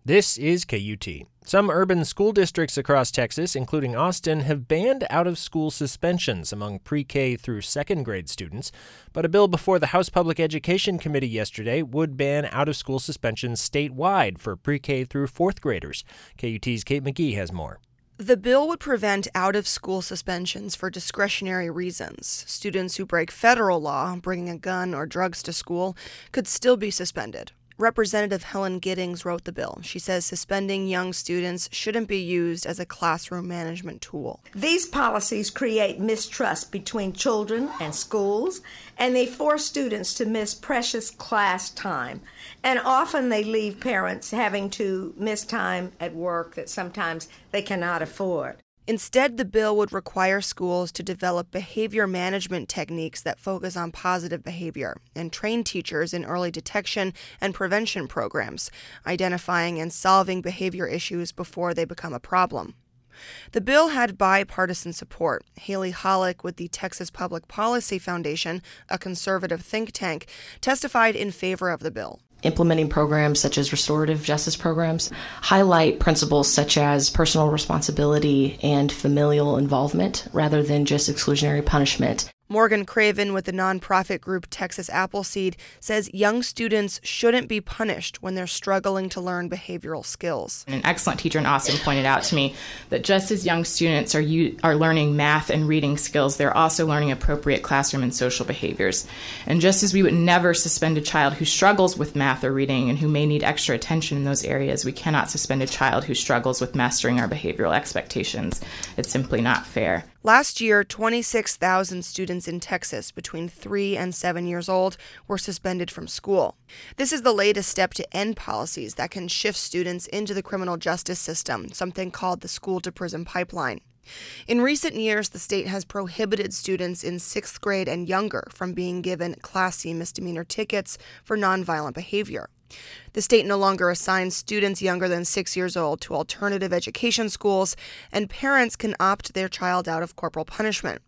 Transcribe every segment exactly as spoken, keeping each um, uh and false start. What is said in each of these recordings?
This is K U T. Some urban school districts across Texas, including Austin, have banned out-of-school suspensions among pre-K through second grade students. But a bill before the House Public Education Committee yesterday would ban out-of-school suspensions statewide for pre-K through fourth graders. K U T's Kate McGee has more. The bill would prevent out-of-school suspensions for discretionary reasons. Students who break federal law, bringing a gun or drugs to school, could still be suspended. Representative Helen Giddings wrote the bill. She says suspending young students shouldn't be used as a classroom management tool. These policies create mistrust between children and schools, and they force students to miss precious class time. And often they leave parents having to miss time at work that sometimes they cannot afford. Instead, the bill would require schools to develop behavior management techniques that focus on positive behavior and train teachers in early detection and prevention programs, identifying and solving behavior issues before they become a problem. The bill had bipartisan support. Haley Hollick with the Texas Public Policy Foundation, a conservative think tank, testified in favor of the bill. Implementing programs such as restorative justice programs highlight principles such as personal responsibility and familial involvement rather than just exclusionary punishment. Morgan Craven with the nonprofit group Texas Appleseed says young students shouldn't be punished when they're struggling to learn behavioral skills. An excellent teacher in Austin pointed out to me that just as young students are u- are learning math and reading skills, they're also learning appropriate classroom and social behaviors. And just as we would never suspend a child who struggles with math or reading and who may need extra attention in those areas, we cannot suspend a child who struggles with mastering our behavioral expectations. It's simply not fair. Last year, twenty-six thousand students in Texas between three and seven years old were suspended from school. This is the latest step to end policies that can shift students into the criminal justice system, something called the school-to-prison pipeline. In recent years, the state has prohibited students in sixth grade and younger from being given Class C misdemeanor tickets for nonviolent behavior. The state no longer assigns students younger than six years old to alternative education schools, and parents can opt their child out of corporal punishment.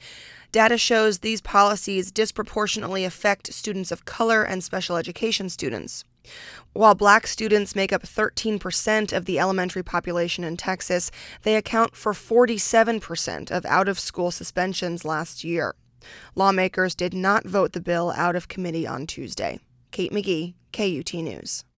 Data shows these policies disproportionately affect students of color and special education students. While black students make up thirteen percent of the elementary population in Texas, they account for forty-seven percent of out-of-school suspensions last year. Lawmakers did not vote the bill out of committee on Tuesday. Kate McGee, K U T News.